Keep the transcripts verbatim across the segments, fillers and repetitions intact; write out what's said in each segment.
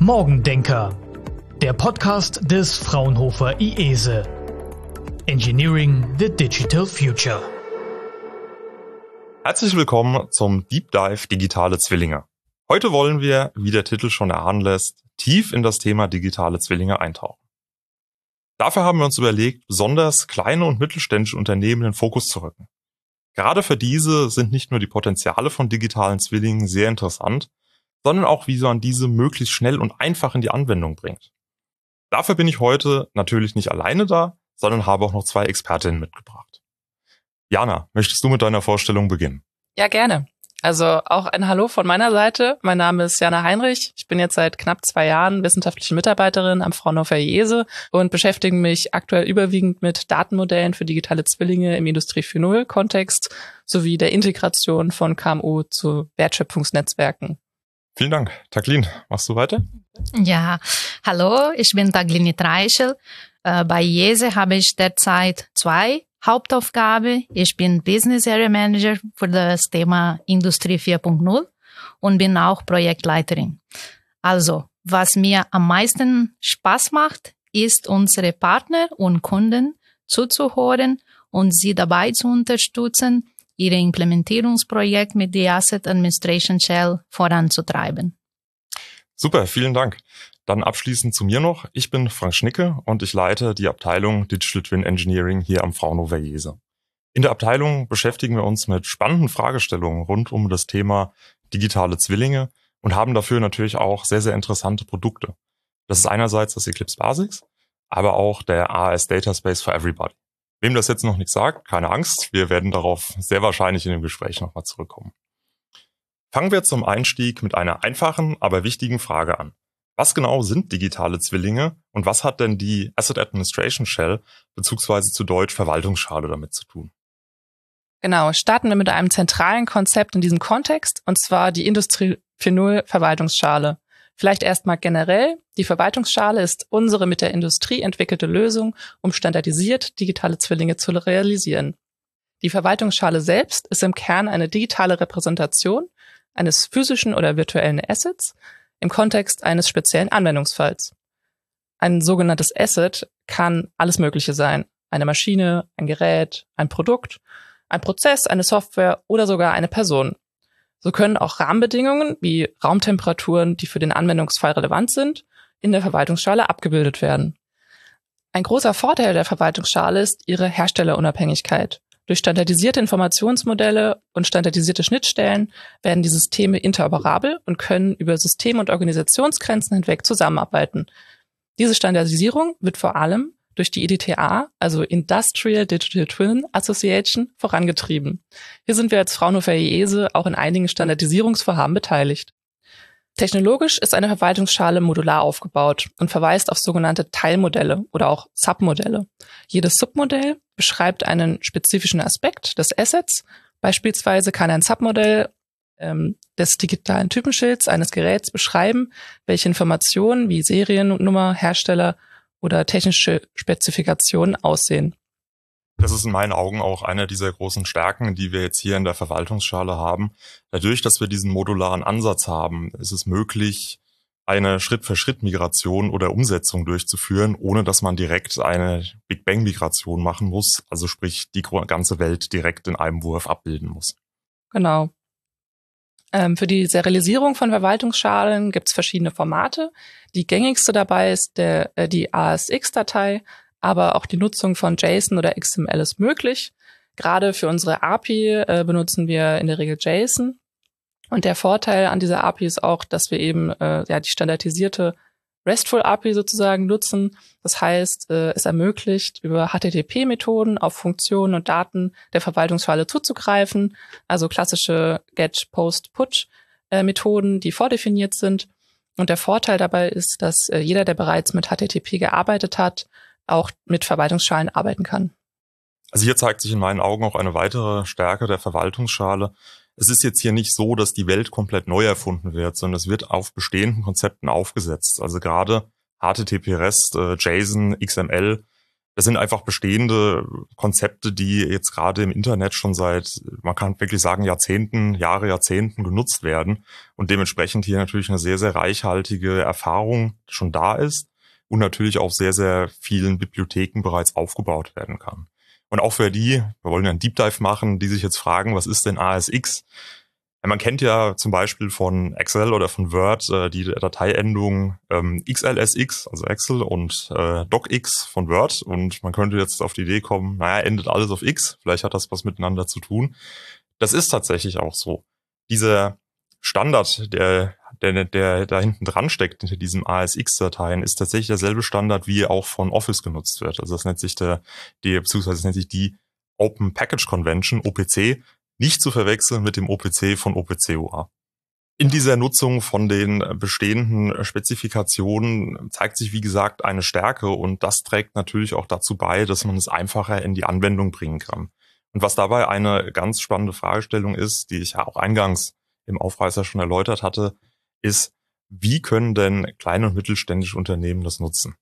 Morgendenker, der Podcast des Fraunhofer I E S E. Engineering the Digital Future. Herzlich willkommen zum Deep Dive Digitale Zwillinge. Heute wollen wir, wie der Titel schon erahnen lässt, tief in das Thema digitale Zwillinge eintauchen. Dafür haben wir uns überlegt, besonders kleine und mittelständische Unternehmen in den Fokus zu rücken. Gerade für diese sind nicht nur die Potenziale von digitalen Zwillingen sehr interessant, sondern auch, wie man diese möglichst schnell und einfach in die Anwendung bringt. Dafür bin ich heute natürlich nicht alleine da, sondern habe auch noch zwei Expertinnen mitgebracht. Jana, möchtest du mit deiner Vorstellung beginnen? Ja, gerne. Also auch ein Hallo von meiner Seite. Mein Name ist Jana Heinrich. Ich bin jetzt seit knapp zwei Jahren wissenschaftliche Mitarbeiterin am Fraunhofer I E S E und beschäftige mich aktuell überwiegend mit Datenmodellen für digitale Zwillinge im Industrie vier Punkt null Kontext sowie der Integration von K M U zu Wertschöpfungsnetzwerken. Vielen Dank. Taglin, machst du weiter? Ja, hallo, ich bin Taglin Treichel. Äh, bei I E S E habe ich derzeit zwei Hauptaufgabe. Ich bin Business Area Manager für das Thema Industrie vier Punkt null und bin auch Projektleiterin. Also, was mir am meisten Spaß macht, ist, unsere Partner und Kunden zuzuhören und sie dabei zu unterstützen, ihre Implementierungsprojekt mit der Asset Administration Shell voranzutreiben. Super, vielen Dank. Dann abschließend zu mir noch. Ich bin Frank Schnicke und ich leite die Abteilung Digital Twin Engineering hier am Fraunhofer I E S E. In der Abteilung beschäftigen wir uns mit spannenden Fragestellungen rund um das Thema digitale Zwillinge und haben dafür natürlich auch sehr, sehr interessante Produkte. Das ist einerseits das Eclipse Basics, aber auch der A S Data Space for Everybody. Wem das jetzt noch nichts sagt, keine Angst, wir werden darauf sehr wahrscheinlich in dem Gespräch nochmal zurückkommen. Fangen wir zum Einstieg mit einer einfachen, aber wichtigen Frage an. Was genau sind digitale Zwillinge und was hat denn die Asset Administration Shell beziehungsweise zu Deutsch Verwaltungsschale damit zu tun? Genau, starten wir mit einem zentralen Konzept in diesem Kontext, und zwar die Industrie vier Punkt null Verwaltungsschale. Vielleicht erstmal generell, die Verwaltungsschale ist unsere mit der Industrie entwickelte Lösung, um standardisiert digitale Zwillinge zu realisieren. Die Verwaltungsschale selbst ist im Kern eine digitale Repräsentation eines physischen oder virtuellen Assets im Kontext eines speziellen Anwendungsfalls. Ein sogenanntes Asset kann alles Mögliche sein. Eine Maschine, ein Gerät, ein Produkt, ein Prozess, eine Software oder sogar eine Person. So können auch Rahmenbedingungen wie Raumtemperaturen, die für den Anwendungsfall relevant sind, in der Verwaltungsschale abgebildet werden. Ein großer Vorteil der Verwaltungsschale ist ihre Herstellerunabhängigkeit. Durch standardisierte Informationsmodelle und standardisierte Schnittstellen werden die Systeme interoperabel und können über System- und Organisationsgrenzen hinweg zusammenarbeiten. Diese Standardisierung wird vor allem durch die I D T A, also Industrial Digital Twin Association, vorangetrieben. Hier sind wir als Fraunhofer I E S E auch in einigen Standardisierungsvorhaben beteiligt. Technologisch ist eine Verwaltungsschale modular aufgebaut und verweist auf sogenannte Teilmodelle oder auch Submodelle. Jedes Submodell beschreibt einen spezifischen Aspekt des Assets. Beispielsweise kann ein Submodell ähm, des digitalen Typenschilds eines Geräts beschreiben, welche Informationen wie Seriennummer, Hersteller oder technische Spezifikationen aussehen. Das ist in meinen Augen auch eine dieser großen Stärken, die wir jetzt hier in der Verwaltungsschale haben. Dadurch, dass wir diesen modularen Ansatz haben, ist es möglich, eine Schritt-für-Schritt-Migration oder Umsetzung durchzuführen, ohne dass man direkt eine Big Bang-Migration machen muss, also sprich die ganze Welt direkt in einem Wurf abbilden muss. Genau. Ähm, für die Serialisierung von Verwaltungsschalen gibt es verschiedene Formate. Die gängigste dabei ist der, äh, die A S X-Datei, aber auch die Nutzung von JSON oder X M L ist möglich. Gerade für unsere A P I äh, benutzen wir in der Regel JSON. Und der Vorteil an dieser A P I ist auch, dass wir eben äh, ja die standardisierte RESTful A P I sozusagen nutzen. Das heißt, äh, es ermöglicht, über H T T P-Methoden auf Funktionen und Daten der Verwaltungsschale zuzugreifen. Also klassische Get, Post, Put-Methoden, die vordefiniert sind. Und der Vorteil dabei ist, dass äh, jeder, der bereits mit H T T P gearbeitet hat, auch mit Verwaltungsschalen arbeiten kann. Also hier zeigt sich in meinen Augen auch eine weitere Stärke der Verwaltungsschale. Es ist jetzt hier nicht so, dass die Welt komplett neu erfunden wird, sondern es wird auf bestehenden Konzepten aufgesetzt. Also gerade H T T P REST, äh, JSON, X M L Das sind einfach bestehende Konzepte, die jetzt gerade im Internet schon seit, man kann wirklich sagen, Jahrzehnten, Jahre, Jahrzehnten genutzt werden und dementsprechend hier natürlich eine sehr, sehr reichhaltige Erfahrung schon da ist und natürlich auf sehr, sehr vielen Bibliotheken bereits aufgebaut werden kann. Und auch für die, wir wollen ja einen Deep Dive machen, die sich jetzt fragen, was ist denn A S X? Man kennt ja zum Beispiel von Excel oder von Word äh, die Dateiendung ähm, X L S X, also Excel, und äh, DocX von Word. Und man könnte jetzt auf die Idee kommen, naja, endet alles auf X. Vielleicht hat das was miteinander zu tun. Das ist tatsächlich auch so. Dieser Standard, der, der, der da hinten dran steckt, hinter diesem A S X-Dateien, ist tatsächlich derselbe Standard, wie auch von Office genutzt wird. Also das nennt sich der, die, beziehungsweise das nennt sich die Open Package Convention, O P C, nicht zu verwechseln mit dem O P C von O P C O A. In dieser Nutzung von den bestehenden Spezifikationen zeigt sich, wie gesagt, eine Stärke und das trägt natürlich auch dazu bei, dass man es einfacher in die Anwendung bringen kann. Und was dabei eine ganz spannende Fragestellung ist, die ich ja auch eingangs im Aufreißer schon erläutert hatte, ist, wie können denn kleine und mittelständische Unternehmen das nutzen?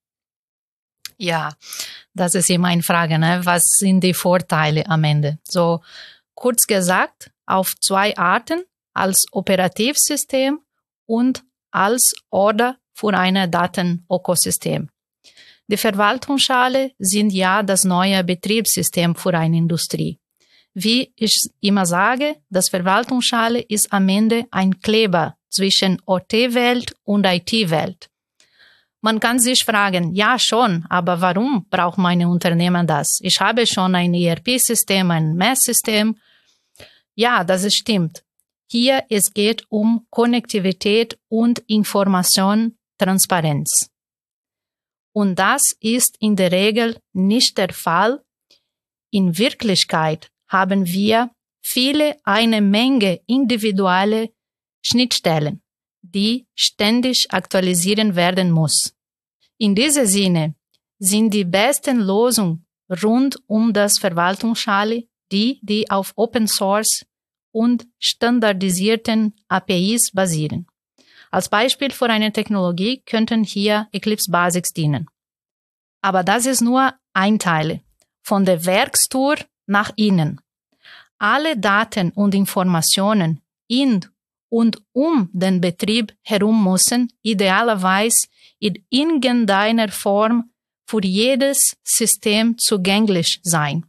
Ja, das ist immer eine Frage, ne? Was sind die Vorteile am Ende? So, kurz gesagt, auf zwei Arten, als Operativsystem und als Order für ein Datenökosystem. Die Verwaltungsschale sind ja das neue Betriebssystem für eine Industrie. Wie ich immer sage, das Verwaltungsschale ist am Ende ein Kleber zwischen O T-Welt und I T-Welt. Man kann sich fragen, ja schon, aber warum braucht mein Unternehmen das? Ich habe schon ein E R P-System, ein M E S-System. Ja, das stimmt. Hier es geht um Konnektivität und Informationstransparenz. Und das ist in der Regel nicht der Fall. In Wirklichkeit haben wir viele, eine Menge individuelle Schnittstellen, die ständig aktualisieren werden muss. In diesem Sinne sind die besten Lösungen rund um das Verwaltungsschale die, die auf Open Source und standardisierten A P Is basieren. Als Beispiel für eine Technologie könnten hier Eclipse Basics dienen. Aber das ist nur ein Teil von der Werkstour nach innen. Alle Daten und Informationen in und um den Betrieb herum müssen idealerweise in irgendeiner Form für jedes System zugänglich sein.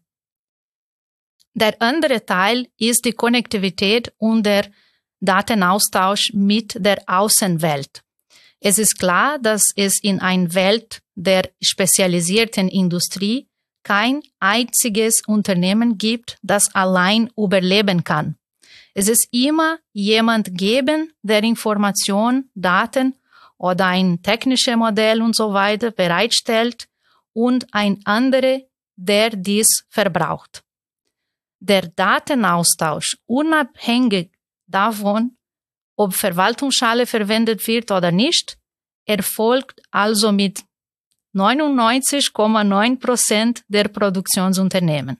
Der andere Teil ist die Konnektivität und der Datenaustausch mit der Außenwelt. Es ist klar, dass es in einer Welt der spezialisierten Industrie kein einziges Unternehmen gibt, das allein überleben kann. Es ist immer jemand geben, der Informationen, Daten oder ein technisches Modell und so weiter bereitstellt und ein anderer, der dies verbraucht. Der Datenaustausch, unabhängig davon, ob Verwaltungsschale verwendet wird oder nicht, erfolgt also mit neunundneunzig Komma neun Prozent der Produktionsunternehmen.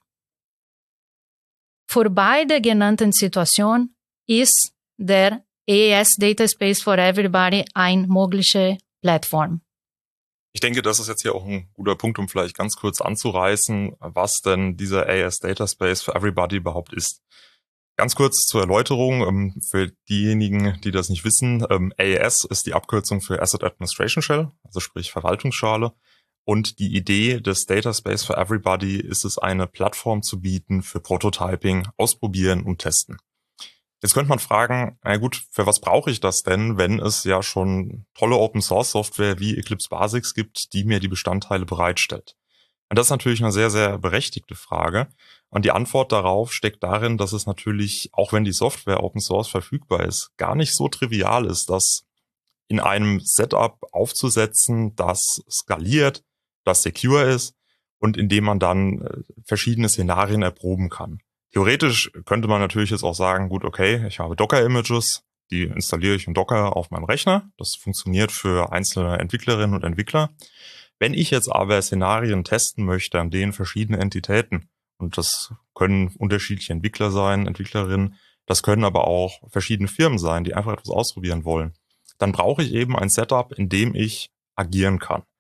Für beide genannten Situationen ist der A E S Data Space for Everybody eine mögliche Plattform. Ich denke, das ist jetzt hier auch ein guter Punkt, um vielleicht ganz kurz anzureißen, was denn dieser A E S Data Space for Everybody überhaupt ist. Ganz kurz zur Erläuterung, für diejenigen, die das nicht wissen, A E S ist die Abkürzung für Asset Administration Shell, also sprich Verwaltungsschale. Und die Idee des Data Space for Everybody ist es, eine Plattform zu bieten für Prototyping, Ausprobieren und Testen. Jetzt könnte man fragen, na gut, für was brauche ich das denn, wenn es ja schon tolle Open-Source-Software wie Eclipse Basics gibt, die mir die Bestandteile bereitstellt? Und das ist natürlich eine sehr, sehr berechtigte Frage. Und die Antwort darauf steckt darin, dass es natürlich, auch wenn die Software Open-Source verfügbar ist, gar nicht so trivial ist, das in einem Setup aufzusetzen, das skaliert, das secure ist und in dem man dann verschiedene Szenarien erproben kann. Theoretisch könnte man natürlich jetzt auch sagen, gut, okay, ich habe Docker-Images, die installiere ich in Docker auf meinem Rechner. Das funktioniert für einzelne Entwicklerinnen und Entwickler. Wenn ich jetzt aber Szenarien testen möchte, an denen verschiedene Entitäten, und das können unterschiedliche Entwickler sein, Entwicklerinnen, das können aber auch verschiedene Firmen sein, die einfach etwas ausprobieren wollen, dann brauche ich eben ein Setup, in dem ich agieren kann.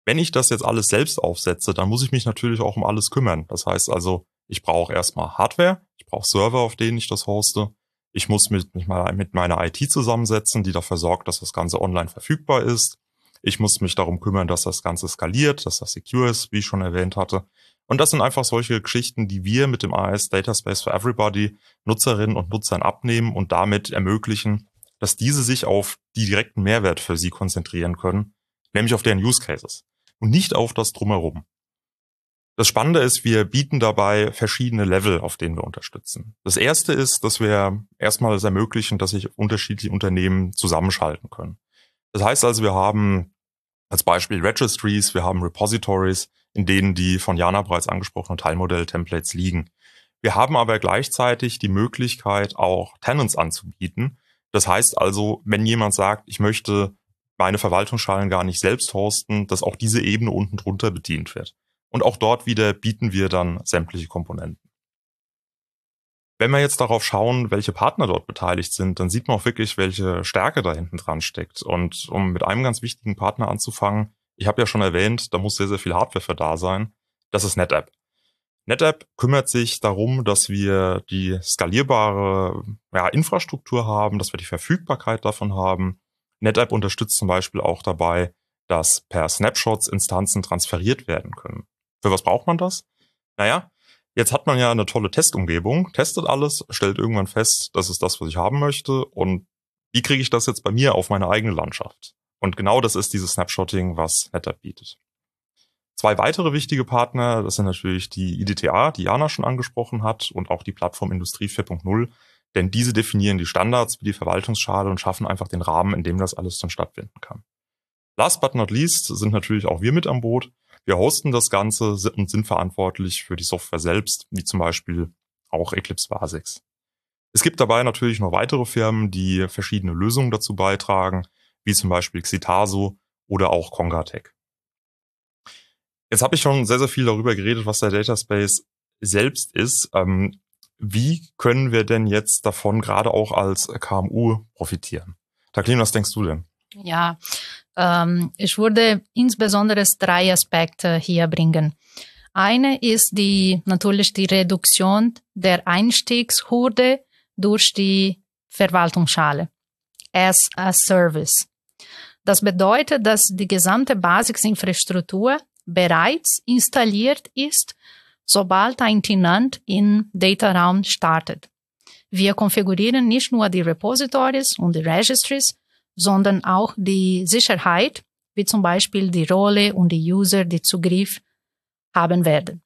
Wenn ich das jetzt alles selbst aufsetze, dann muss ich mich natürlich auch um alles kümmern. Das heißt also, ich brauche erstmal Hardware, ich brauche Server, auf denen ich das hoste. Ich muss mich mit, mit meiner I T zusammensetzen, die dafür sorgt, dass das Ganze online verfügbar ist. Ich muss mich darum kümmern, dass das Ganze skaliert, dass das secure ist, wie ich schon erwähnt hatte. Und das sind einfach solche Geschichten, die wir mit dem A S Data Space for Everybody Nutzerinnen und Nutzern abnehmen und damit ermöglichen, dass diese sich auf die direkten Mehrwert für sie konzentrieren können, nämlich auf deren Use Cases und nicht auf das Drumherum. Das Spannende ist, wir bieten dabei verschiedene Level, auf denen wir unterstützen. Das erste ist, dass wir erstmal es ermöglichen, dass sich unterschiedliche Unternehmen zusammenschalten können. Das heißt also, wir haben als Beispiel Registries, wir haben Repositories, in denen die von Jana bereits angesprochenen Teilmodell-Templates liegen. Wir haben aber gleichzeitig die Möglichkeit, auch Tenants anzubieten. Das heißt also, wenn jemand sagt, ich möchte meine Verwaltungsschalen gar nicht selbst hosten, dass auch diese Ebene unten drunter bedient wird. Und auch dort wieder bieten wir dann sämtliche Komponenten. Wenn wir jetzt darauf schauen, welche Partner dort beteiligt sind, dann sieht man auch wirklich, welche Stärke da hinten dran steckt. Und um mit einem ganz wichtigen Partner anzufangen, ich habe ja schon erwähnt, da muss sehr, sehr viel Hardware für da sein. Das ist NetApp. NetApp kümmert sich darum, dass wir die skalierbare ja, Infrastruktur haben, dass wir die Verfügbarkeit davon haben. NetApp unterstützt zum Beispiel auch dabei, dass per Snapshots Instanzen transferiert werden können. Für was braucht man das? Naja, jetzt hat man ja eine tolle Testumgebung, testet alles, stellt irgendwann fest, das ist das, was ich haben möchte und wie kriege ich das jetzt bei mir auf meine eigene Landschaft? Und genau das ist dieses Snapshotting, was NetApp bietet. Zwei weitere wichtige Partner, das sind natürlich die I D T A, die Jana schon angesprochen hat, und auch die Plattform Industrie vier Punkt null, denn diese definieren die Standards für die Verwaltungsschale und schaffen einfach den Rahmen, in dem das alles dann stattfinden kann. Last but not least sind natürlich auch wir mit an Boot. Wir hosten das Ganze und sind verantwortlich für die Software selbst, wie zum Beispiel auch Eclipse Basics. Es gibt dabei natürlich noch weitere Firmen, die verschiedene Lösungen dazu beitragen, wie zum Beispiel Xitaso oder auch Congatec. Jetzt habe ich schon sehr, sehr viel darüber geredet, was der Data Space selbst ist. Ähm, wie können wir denn jetzt davon gerade auch als K M U profitieren? Jacqueline, was denkst du denn? Ja, ähm, ich würde insbesondere drei Aspekte hier bringen. Eine ist die natürlich die Reduktion der Einstiegshürde durch die Verwaltungsschale as a Service. Das bedeutet, dass die gesamte Basisinfrastruktur bereits installiert ist, sobald ein Tenant im Data-Raum startet. Wir konfigurieren nicht nur die Repositories und die Registries, sondern auch die Sicherheit, wie zum Beispiel die Rolle und die User, die Zugriff haben werden.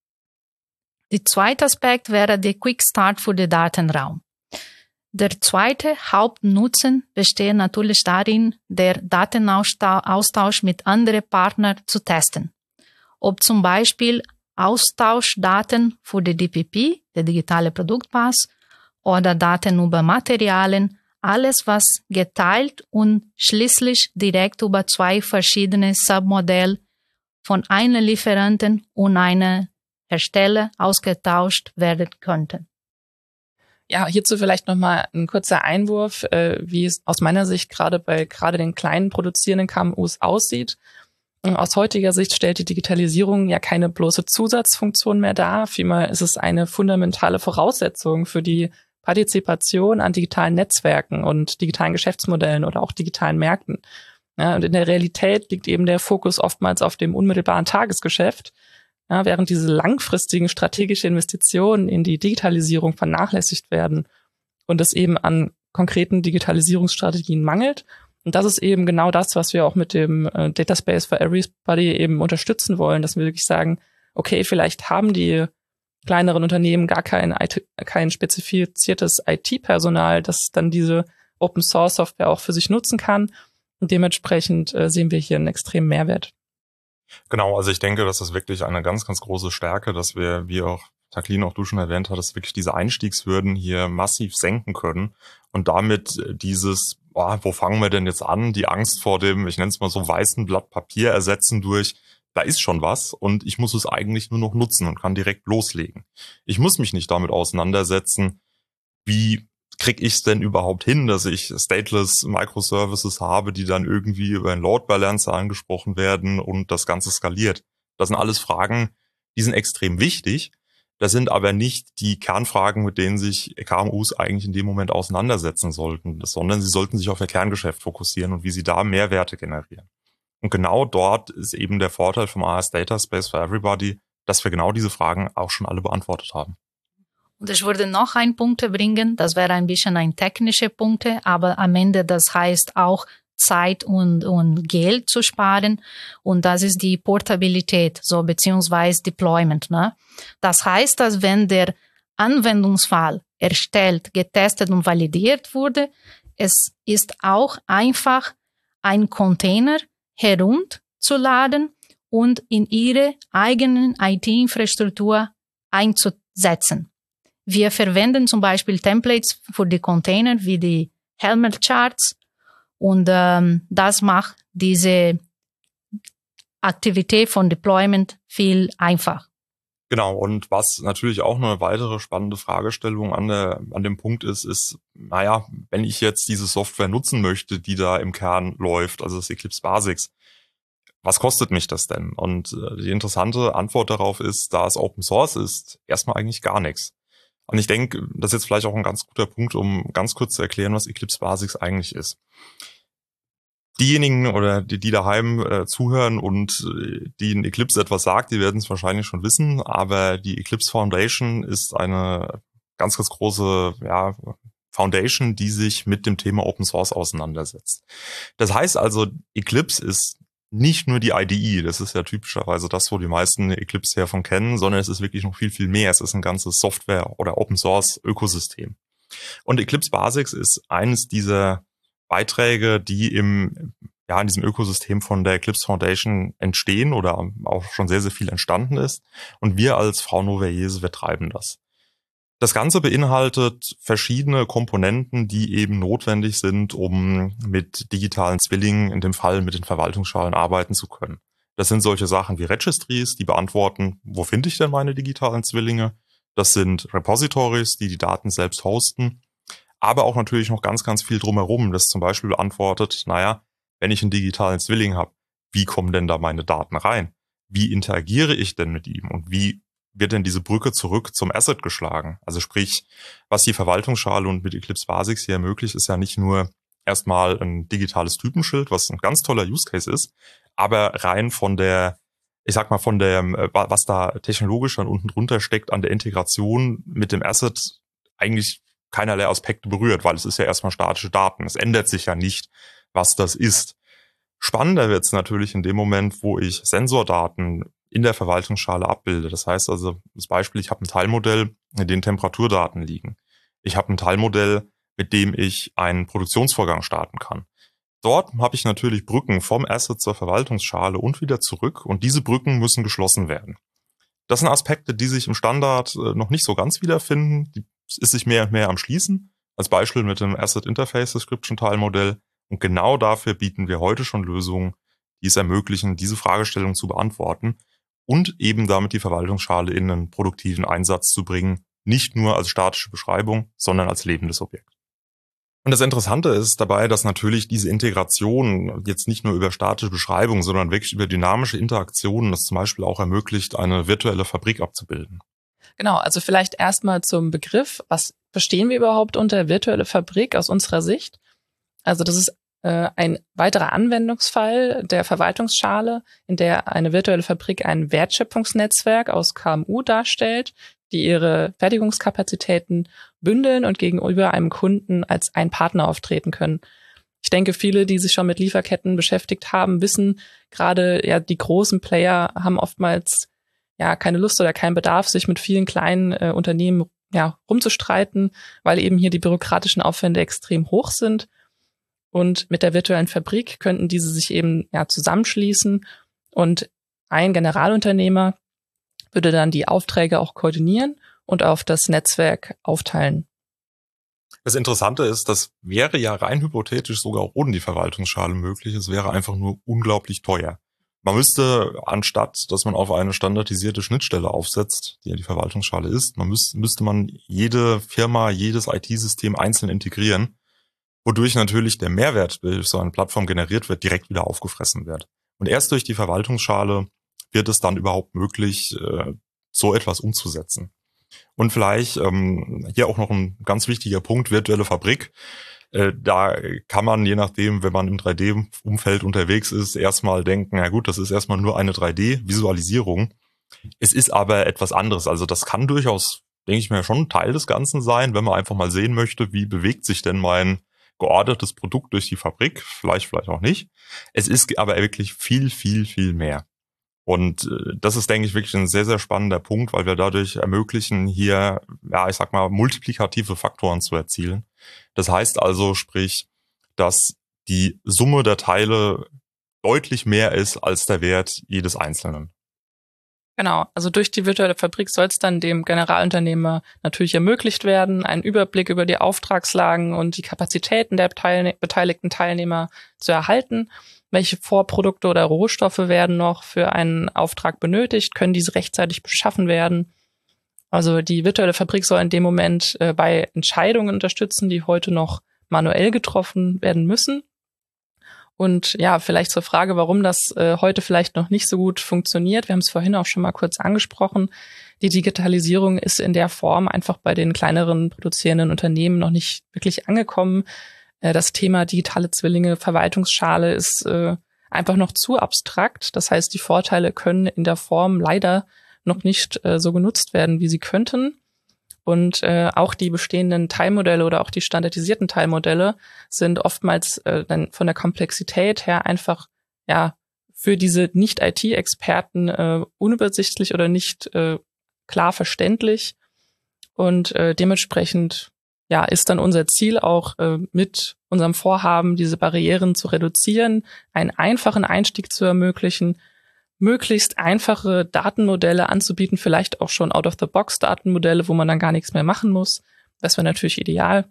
Der zweite Aspekt wäre der Quick Start für den Datenraum. Der zweite Hauptnutzen besteht natürlich darin, der Datenaustausch mit anderen Partnern zu testen. Ob zum Beispiel Austauschdaten für die D P P, der digitale Produktpass, oder Daten über Materialien, alles was geteilt und schließlich direkt über zwei verschiedene Submodelle von einem Lieferanten und einem Hersteller ausgetauscht werden könnten. Ja, hierzu vielleicht nochmal ein kurzer Einwurf, äh, wie es aus meiner Sicht gerade bei gerade den kleinen produzierenden K M Us aussieht. Aus heutiger Sicht stellt die Digitalisierung ja keine bloße Zusatzfunktion mehr dar. Vielmehr ist es eine fundamentale Voraussetzung für die Partizipation an digitalen Netzwerken und digitalen Geschäftsmodellen oder auch digitalen Märkten. Ja, und in der Realität liegt eben der Fokus oftmals auf dem unmittelbaren Tagesgeschäft, ja, während diese langfristigen strategischen Investitionen in die Digitalisierung vernachlässigt werden und es eben an konkreten Digitalisierungsstrategien mangelt. Und das ist eben genau das, was wir auch mit dem äh, Data Space for Everybody eben unterstützen wollen, dass wir wirklich sagen, okay, vielleicht haben die kleineren Unternehmen gar kein, I T, kein spezifiziertes I T-Personal, das dann diese Open-Source-Software auch für sich nutzen kann. Und dementsprechend äh, sehen wir hier einen extremen Mehrwert. Genau, also ich denke, das ist wirklich eine ganz, ganz große Stärke, dass wir, wie auch Jacqueline, auch du schon erwähnt hattest, wirklich diese Einstiegshürden hier massiv senken können und damit dieses, oh, wo fangen wir denn jetzt an, die Angst vor dem, ich nenne es mal so, weißen Blatt Papier ersetzen durch, da ist schon was und ich muss es eigentlich nur noch nutzen und kann direkt loslegen. Ich muss mich nicht damit auseinandersetzen, wie kriege ich es denn überhaupt hin, dass ich stateless Microservices habe, die dann irgendwie über einen Load Balancer angesprochen werden und das Ganze skaliert? Das sind alles Fragen, die sind extrem wichtig. Das sind aber nicht die Kernfragen, mit denen sich K M Us eigentlich in dem Moment auseinandersetzen sollten, sondern sie sollten sich auf ihr Kerngeschäft fokussieren und wie sie da Mehrwerte generieren. Und genau dort ist eben der Vorteil vom A S Data Space for Everybody, dass wir genau diese Fragen auch schon alle beantwortet haben. Und ich würde noch einen Punkt bringen, das wäre ein bisschen ein technischer Punkt, aber am Ende das heißt auch Zeit und, und Geld zu sparen und das ist die Portabilität, so beziehungsweise Deployment. Ne? Das heißt, dass wenn der Anwendungsfall erstellt, getestet und validiert wurde, es ist auch einfach, einen Container herunterzuladen und in ihre eigenen I T-Infrastruktur einzusetzen. Wir verwenden zum Beispiel Templates für die Container wie die Helmet Charts und ähm, das macht diese Aktivität von Deployment viel einfacher. Genau, und was natürlich auch eine weitere spannende Fragestellung an der an dem Punkt ist, ist, naja, wenn ich jetzt diese Software nutzen möchte, die da im Kern läuft, also das Eclipse Basics, was kostet mich das denn? Und äh, die interessante Antwort darauf ist, da es Open Source ist, erstmal eigentlich gar nichts. Und ich denke, das ist jetzt vielleicht auch ein ganz guter Punkt, um ganz kurz zu erklären, was Eclipse Basics eigentlich ist. Diejenigen oder die, die daheim äh, zuhören und äh, die in Eclipse etwas sagt, die werden es wahrscheinlich schon wissen, aber die Eclipse Foundation ist eine ganz, ganz große ja, Foundation, die sich mit dem Thema Open Source auseinandersetzt. Das heißt also, Eclipse ist nicht nur die I D E, das ist ja typischerweise das, wo die meisten Eclipse her von kennen, sondern es ist wirklich noch viel, viel mehr. Es ist ein ganzes Software- oder Open-Source-Ökosystem. Und Eclipse Basics ist eines dieser Beiträge, die im ja in diesem Ökosystem von der Eclipse Foundation entstehen oder auch schon sehr, sehr viel entstanden ist. Und wir als Fraunhofer IESE, wir treiben das. Das Ganze beinhaltet verschiedene Komponenten, die eben notwendig sind, um mit digitalen Zwillingen, in dem Fall mit den Verwaltungsschalen, arbeiten zu können. Das sind solche Sachen wie Registries, die beantworten, wo finde ich denn meine digitalen Zwillinge? Das sind Repositories, die die Daten selbst hosten. Aber auch natürlich noch ganz, ganz viel drumherum, das zum Beispiel beantwortet, naja, wenn ich einen digitalen Zwilling habe, wie kommen denn da meine Daten rein? Wie interagiere ich denn mit ihm? Und wie wird denn diese Brücke zurück zum Asset geschlagen? Also sprich, was die Verwaltungsschale und mit Eclipse Basics hier ermöglicht, ist ja nicht nur erstmal ein digitales Typenschild, was ein ganz toller Use Case ist, aber rein von der, ich sag mal, von der, was da technologisch dann unten drunter steckt, an der Integration mit dem Asset eigentlich keinerlei Aspekte berührt, weil es ist ja erstmal statische Daten. Es ändert sich ja nicht, was das ist. Spannender wird es natürlich in dem Moment, wo ich Sensordaten in der Verwaltungsschale abbilde. Das heißt also, das Beispiel, ich habe ein Teilmodell, in dem Temperaturdaten liegen. Ich habe ein Teilmodell, mit dem ich einen Produktionsvorgang starten kann. Dort habe ich natürlich Brücken vom Asset zur Verwaltungsschale und wieder zurück und diese Brücken müssen geschlossen werden. Das sind Aspekte, die sich im Standard noch nicht so ganz wiederfinden. Die ist sich mehr und mehr am Schließen. Als Beispiel mit dem Asset Interface Description Teilmodell. Und genau dafür bieten wir heute schon Lösungen, die es ermöglichen, diese Fragestellung zu beantworten und eben damit die Verwaltungsschale in einen produktiven Einsatz zu bringen. Nicht nur als statische Beschreibung, sondern als lebendes Objekt. Und das Interessante ist dabei, dass natürlich diese Integration jetzt nicht nur über statische Beschreibung, sondern wirklich über dynamische Interaktionen das zum Beispiel auch ermöglicht, eine virtuelle Fabrik abzubilden. Genau, also vielleicht erstmal zum Begriff. Was verstehen wir überhaupt unter virtuelle Fabrik aus unserer Sicht? Also das ist äh, ein weiterer Anwendungsfall der Verwaltungsschale, in der eine virtuelle Fabrik ein Wertschöpfungsnetzwerk aus K M U darstellt, die ihre Fertigungskapazitäten bündeln und gegenüber einem Kunden als ein Partner auftreten können. Ich denke, viele, die sich schon mit Lieferketten beschäftigt haben, wissen gerade, ja, die großen Player haben oftmals ja keine Lust oder keinen Bedarf, sich mit vielen kleinen äh, Unternehmen ja rumzustreiten, weil eben hier die bürokratischen Aufwände extrem hoch sind. Und mit der virtuellen Fabrik könnten diese sich eben ja zusammenschließen und ein Generalunternehmer würde dann die Aufträge auch koordinieren und auf das Netzwerk aufteilen. Das Interessante ist, das wäre ja rein hypothetisch sogar ohne die Verwaltungsschale möglich. Es wäre einfach nur unglaublich teuer. Man müsste, anstatt dass man auf eine standardisierte Schnittstelle aufsetzt, die ja die Verwaltungsschale ist, man müsste, müsste man jede Firma, jedes I T-System einzeln integrieren, wodurch natürlich der Mehrwert, der durch so eine Plattform generiert wird, direkt wieder aufgefressen wird. Und erst durch die Verwaltungsschale wird es dann überhaupt möglich, so etwas umzusetzen. Und vielleicht ähm, hier auch noch ein ganz wichtiger Punkt, virtuelle Fabrik. Da kann man, je nachdem, wenn man im drei D-Umfeld unterwegs ist, erstmal denken, na gut, das ist erstmal nur eine drei D-Visualisierung. Es ist aber etwas anderes. Also das kann durchaus, denke ich mir, schon Teil des Ganzen sein, wenn man einfach mal sehen möchte, wie bewegt sich denn mein geordnetes Produkt durch die Fabrik. Vielleicht, vielleicht auch nicht. Es ist aber wirklich viel, viel, viel mehr. Und das ist, denke ich, wirklich ein sehr, sehr spannender Punkt, weil wir dadurch ermöglichen, hier, ja, ich sag mal, multiplikative Faktoren zu erzielen. Das heißt also, sprich, dass die Summe der Teile deutlich mehr ist als der Wert jedes Einzelnen. Genau, also durch die virtuelle Fabrik soll es dann dem Generalunternehmer natürlich ermöglicht werden, einen Überblick über die Auftragslagen und die Kapazitäten der Teilne- beteiligten Teilnehmer zu erhalten. Welche Vorprodukte oder Rohstoffe werden noch für einen Auftrag benötigt? Können diese rechtzeitig beschaffen werden? Also die virtuelle Fabrik soll in dem Moment äh, bei Entscheidungen unterstützen, die heute noch manuell getroffen werden müssen. Und ja, vielleicht zur Frage, warum das äh, heute vielleicht noch nicht so gut funktioniert. Wir haben es vorhin auch schon mal kurz angesprochen. Die Digitalisierung ist in der Form einfach bei den kleineren produzierenden Unternehmen noch nicht wirklich angekommen. Das Thema digitale Zwillinge, Verwaltungsschale ist äh, einfach noch zu abstrakt. Das heißt, die Vorteile können in der Form leider noch nicht äh, so genutzt werden, wie sie könnten. Und äh, auch die bestehenden Teilmodelle oder auch die standardisierten Teilmodelle sind oftmals äh, dann von der Komplexität her einfach ja für diese Nicht-I T-Experten äh, unübersichtlich oder nicht äh, klar verständlich. Und äh, dementsprechend ja, ist dann unser Ziel auch äh, mit unserem Vorhaben, diese Barrieren zu reduzieren, einen einfachen Einstieg zu ermöglichen, möglichst einfache Datenmodelle anzubieten, vielleicht auch schon Out-of-the-Box-Datenmodelle, wo man dann gar nichts mehr machen muss. Das wäre natürlich ideal.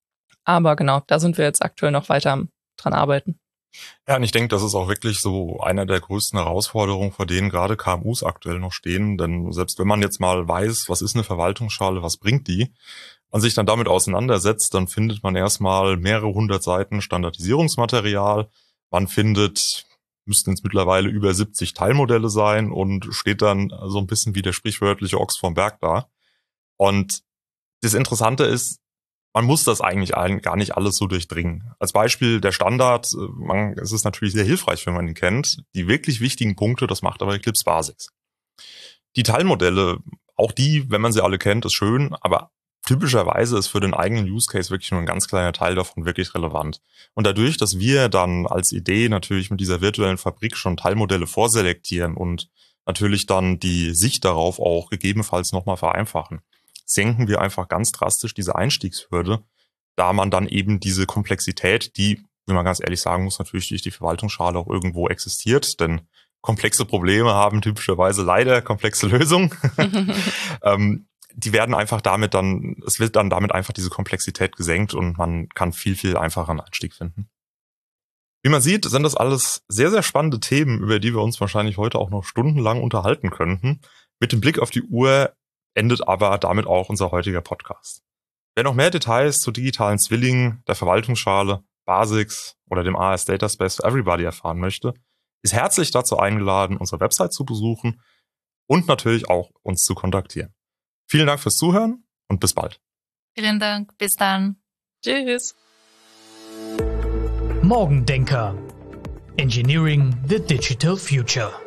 Aber genau, da sind wir jetzt aktuell noch weiter dran arbeiten. Ja, und ich denke, das ist auch wirklich so einer der größten Herausforderungen, vor denen gerade K M Us aktuell noch stehen. Denn selbst wenn man jetzt mal weiß, was ist eine Verwaltungsschale, was bringt die, und sich dann damit auseinandersetzt, dann findet man erstmal mehrere hundert Seiten Standardisierungsmaterial. Man findet, müssten jetzt mittlerweile über siebzig Teilmodelle sein und steht dann so ein bisschen wie der sprichwörtliche Ochs vom Berg da. Und das Interessante ist, man muss das eigentlich gar nicht alles so durchdringen. Als Beispiel der Standard, man, es ist natürlich sehr hilfreich, wenn man ihn kennt. Die wirklich wichtigen Punkte, das macht aber Eclipse Basics. Die Teilmodelle, auch die, wenn man sie alle kennt, ist schön, aber typischerweise ist für den eigenen Use Case wirklich nur ein ganz kleiner Teil davon wirklich relevant. Und dadurch, dass wir dann als Idee natürlich mit dieser virtuellen Fabrik schon Teilmodelle vorselektieren und natürlich dann die Sicht darauf auch gegebenenfalls nochmal vereinfachen, senken wir einfach ganz drastisch diese Einstiegshürde, da man dann eben diese Komplexität, die, wie man ganz ehrlich sagen muss, natürlich durch die Verwaltungsschale auch irgendwo existiert, denn komplexe Probleme haben typischerweise leider komplexe Lösungen. ähm, die werden einfach damit dann, es wird dann damit einfach diese Komplexität gesenkt und man kann viel, viel einfacheren Einstieg finden. Wie man sieht, sind das alles sehr, sehr spannende Themen, über die wir uns wahrscheinlich heute auch noch stundenlang unterhalten könnten. Mit dem Blick auf die Uhr endet aber damit auch unser heutiger Podcast. Wer noch mehr Details zu digitalen Zwillingen, der Verwaltungsschale, Basics oder dem A S Data Space for Everybody erfahren möchte, ist herzlich dazu eingeladen, unsere Website zu besuchen und natürlich auch uns zu kontaktieren. Vielen Dank fürs Zuhören und bis bald. Vielen Dank, bis dann. Tschüss. Morgendenker. Engineering the Digital Future.